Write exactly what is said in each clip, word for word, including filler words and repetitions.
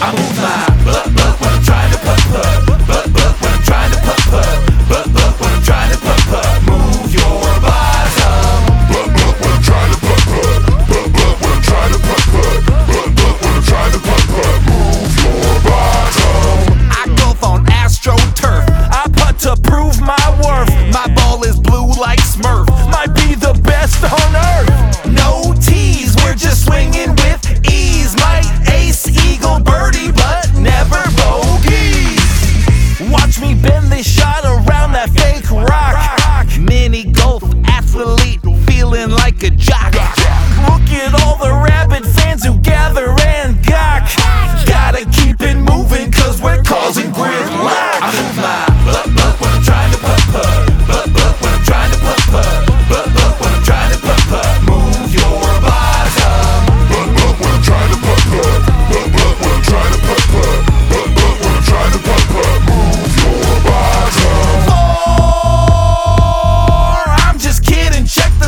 I move my butt butt when I'm trying to putt putt. Butt butt when I'm trying to putt putt. Butt butt when I'm trying to putt putt. Move your bottom. Butt butt when I'm trying to putt putt. Butt butt when I'm trying to putt putt. Butt butt when I'm trying to putt putt. Move your bottom. I golf on AstroTurf. I putt to prove my worth. My ball is blue like Smurf. Might be the best on earth. No tease, we're just swinging with ease. Might ace, eagle, birdie, but never bogey. Watch me bend this shot around that fake rock. Mini golf athlete, feeling like a jock. Look at all the rabid fans who gather and gawk. Gotta keep it moving, cause we're causing gridlock. I move my butt butt when I'm trying to putt putt. Butt butt when I'm trying to putt putt. Butt butt when I'm trying to putt putt. Move your bottom. Butt butt when I'm trying to putt putt. Butt butt when I'm trying to putt putt. Butt butt when I'm trying to putt putt. Move your bottom. Or I'm just kidding, check the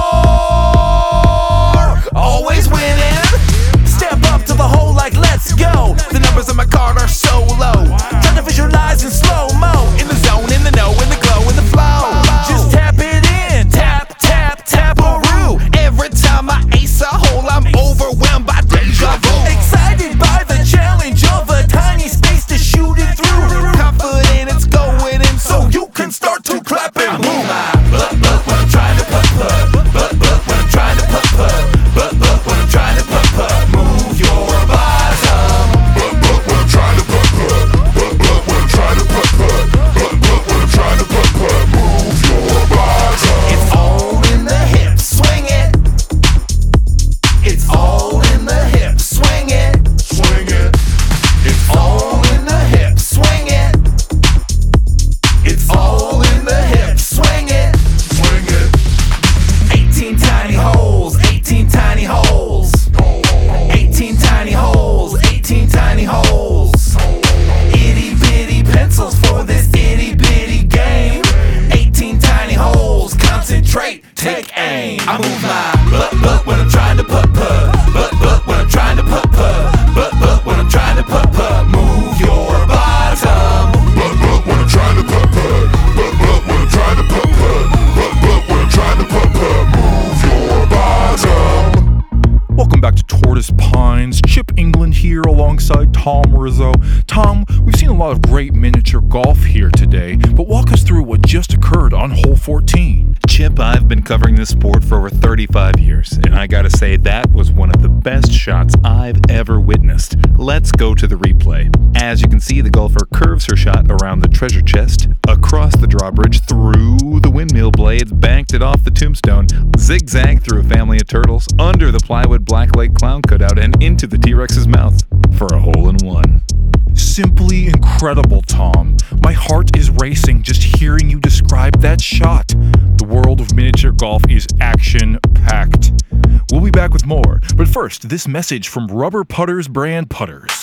score. Always winning. Step up to the hole like let's go. The numbers on my card are so low. Trying to visualize in slow-mo. In the zone, in the know, in the glow, in the flow. Just tap it in. Tap, tap, tap-a-roo. Every time I ace a hole, I'm overwhelmed by deja vu. Excited by the challenge of a tiny space to shoot it through. Confident it's going in, so you can start to clap and move. My butt butt when I'm trying to putt putt. Butt butt when I'm trying to putt putt. Butt butt when I'm trying to putt putt. Move your bottom. Butt butt when I'm trying to putt putt. Butt butt when I'm trying to putt putt. Butt butt when I'm trying to putt putt. Move your bottom. It's all in the hips, swing it. It's all in the hips, swing it. Swing it. It's all in the hips, swing it. It's all in the hips, swing it. Swing it. eighteen tiny holes, eighteen tiny holes. eighteen tiny holes, eighteen tiny holes. Itty bitty pencils for this itty bitty game. eighteen tiny holes, concentrate, take aim. I move my butt butt when I'm trying to putt putt. Butt butt when I'm trying to putt putt. Butt butt when I'm trying to putt putt. Move your bottom. Butt butt when I'm trying to putt putt. Butt butt when I'm trying to putt putt. Butt butt when I'm trying to putt putt. Move your bottom. Welcome back to Tortoise Pines. Chip England here alongside Tom Rizzo. Tom, we've seen a lot of great miniature golf here today, but walk us through what just occurred on hole fourteen. Chip, I've been covering this sport for over thirty-five years, and I gotta say that was one of the best shots I've ever witnessed. Let's go to the replay. As you can see, the golfer curves her shot around the treasure chest, across the drawbridge, through the windmill blades, banked it off the tombstone, zigzag through a family of turtles, under the plywood Blackleg clown cutout, and into the T-Rex's mouth for a hole in one. Simply incredible, Tom. My heart is racing just hearing you describe that shot. The world of miniature golf is action-packed. We'll be back with more, but first, this message from Rubber Putters brand putters.